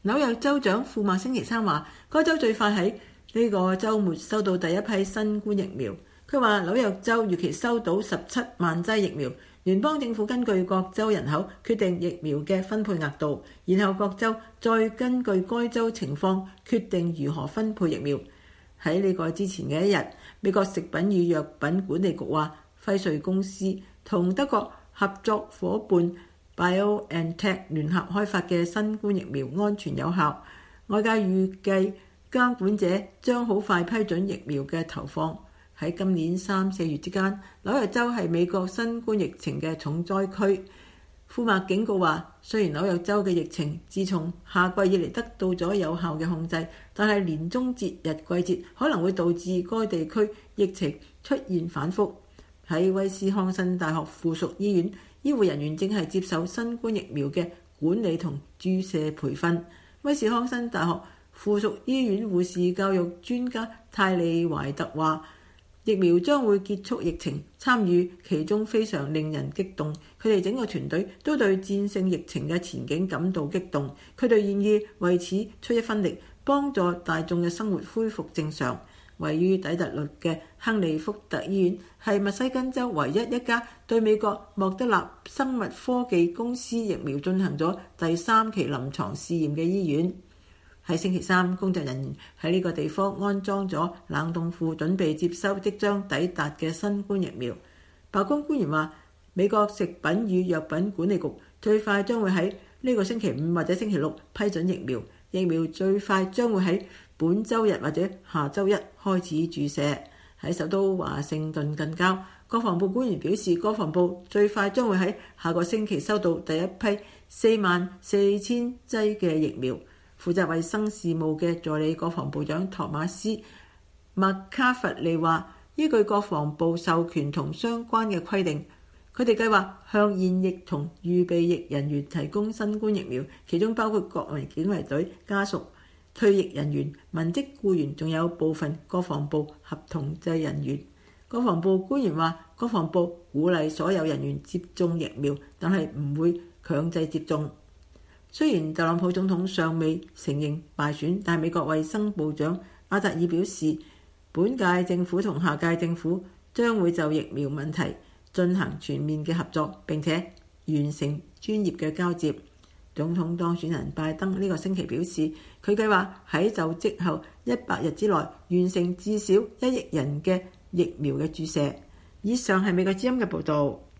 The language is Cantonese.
紐約州長庫默星期三話，該州最快喺呢個週末收到第一批新冠疫苗。佢話紐約州預期收到17萬劑疫苗，聯邦政府根據各州人口決定疫苗嘅分配額度，然後各州再根據該州情況決定如何分配疫苗。喺呢個之前嘅一日，美國食品與藥品管理局話，輝瑞公司同德國合作伙伴 BioNTech 聯合開發嘅新冠疫苗安全有效。外界預計監管者將好快批准疫苗嘅投放。喺今年3、4月之間，紐約州係美國新冠疫情嘅重災區。庫默警告話，雖然紐約州嘅疫情自從夏季以嚟得到咗有效嘅控制，但係年中節日季節可能會導致該地區疫情出現反覆。喺威斯康辛大學附屬醫院，醫護人員正係接受新冠疫苗嘅管理同注射培訓。威斯康辛大學附屬醫院護士教育專家泰利懷特話，疫苗將會結束疫情，參與其中非常令人激動。佢哋整個團隊都對戰勝疫情嘅前景感到激動，佢哋願意為此出一分力，幫助大眾嘅生活恢復正常。位於底特律嘅亨利福特醫院係密西根州唯一一家對美國莫德納生物科技公司疫苗進行咗第3期臨床試驗嘅醫院。喺星期三，工作人員喺呢個地方安裝咗冷凍庫，準備接收即將抵達嘅新冠疫苗。白宮官員話，美國食品與藥品管理局最快將會喺呢個星期5或者星期6批准疫苗，疫苗最快將會喺本週日或者下週1開始注射。喺首都華盛頓近郊，國防部官員表示，國防部最快將會喺下個星期收到第一批44,000劑嘅疫苗。負責衛生事務嘅助理國防部長托馬斯·麥卡弗利話，依據國防部授權同相關嘅規定，佢哋計劃向現役同預備役人員提供新冠疫苗，其中包括國民警衛隊家屬、退役人員、文職僱員，仲有部分國防部合同制人員。國防部官員話，國防部鼓勵所有人員接種疫苗，但係唔會強制接種。雖然特朗普總統尚未承認敗選，但美國衛生部長阿扎爾表示，本屆政府同下屆政府將會就疫苗問題進行全面嘅合作，並且完成專業嘅交接。總統當選人拜登呢個星期表示，佢計劃喺就職後100日之內完成至少1億人嘅疫苗嘅注射。以上係美國之音嘅報導。